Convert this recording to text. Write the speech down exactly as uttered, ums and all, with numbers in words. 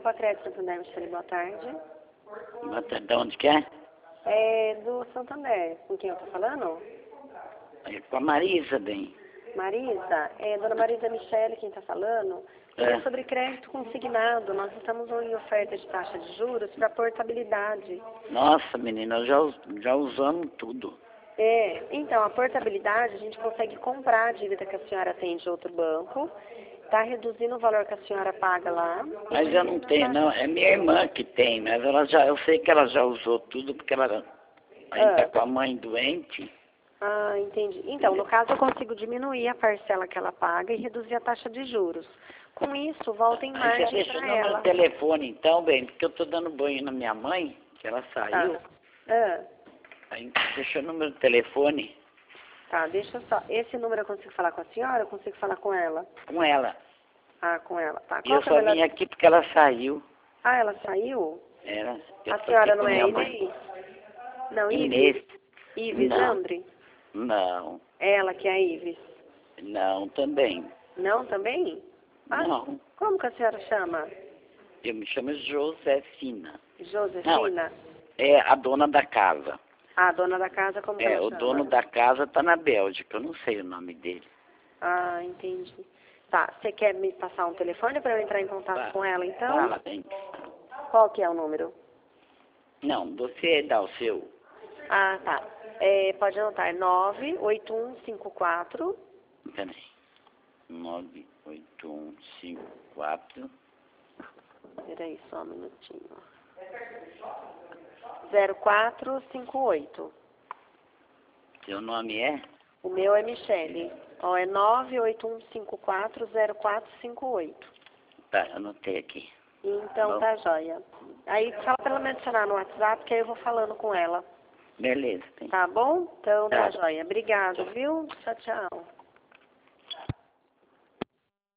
Copa Crédito Santander, Michele, boa tarde. Boa tarde, de onde que é? É do Santander. Com quem eu tô falando? É com a Marisa, bem. Marisa? É dona Marisa Michele quem tá falando. É, É. sobre crédito consignado. Nós estamos em oferta de taxa de juros para portabilidade. Nossa, menina, nós já, us- já usamos tudo. É, então, a portabilidade a gente consegue comprar a dívida que a senhora tem de outro banco. Está reduzindo o valor que a senhora paga lá. Mas eu não tenho, não. É minha irmã que tem, mas ela já, eu sei que ela já usou tudo, porque ela ainda tá Ah. com a mãe doente. Ah, entendi. Então, no caso, eu consigo diminuir a parcela que ela paga e reduzir a taxa de juros. Com isso, volta em Aí você margem deixa o para número ela. de telefone, então, bem, porque eu tô dando banho na minha mãe, que ela saiu. Tá. Ah, Aí deixa o número de telefone tá, deixa eu só. Esse número eu consigo falar com a senhora ou eu consigo falar com ela? com ela. Ah, com ela. Tá. E Qual eu que é o só melhor? vim aqui porque ela saiu. Ah, ela saiu? Era, eu A tô senhora aqui não com é minha mãe. Inês? Não, Inês? Ives? Ives Não, Andre? não, Ela que é a Ives. não também. Não, também? Ah, Não, como que a senhora chama? eu me chamo Josefina. Josefina? É a dona da casa. Ah, a dona da casa, como que É, ela o chama? dono da casa tá na Bélgica, eu não sei o nome dele. Ah, entendi. Tá, você quer me passar um telefone para eu entrar em contato Fala, com ela, então? Fala, bem. Qual que é o número? Não, você dá o seu. Ah, tá. É, pode anotar, nove oito um cinco quatro. Peraí. nove oito um cinco quatro. Peraí, só um minutinho. zero quatro cinco oito. Seu nome é? O meu é Michele. Ó, é nove oito um cinco quatro zero quatro cinco oito. Tá, anotei aqui. Então Bom. tá joia. Aí fala pra ela me adicionar no WhatsApp, que aí eu vou falando com ela. Beleza, tem. Tá bom? Então tá Tá. joia. Obrigado, viu? Tchau, tchau.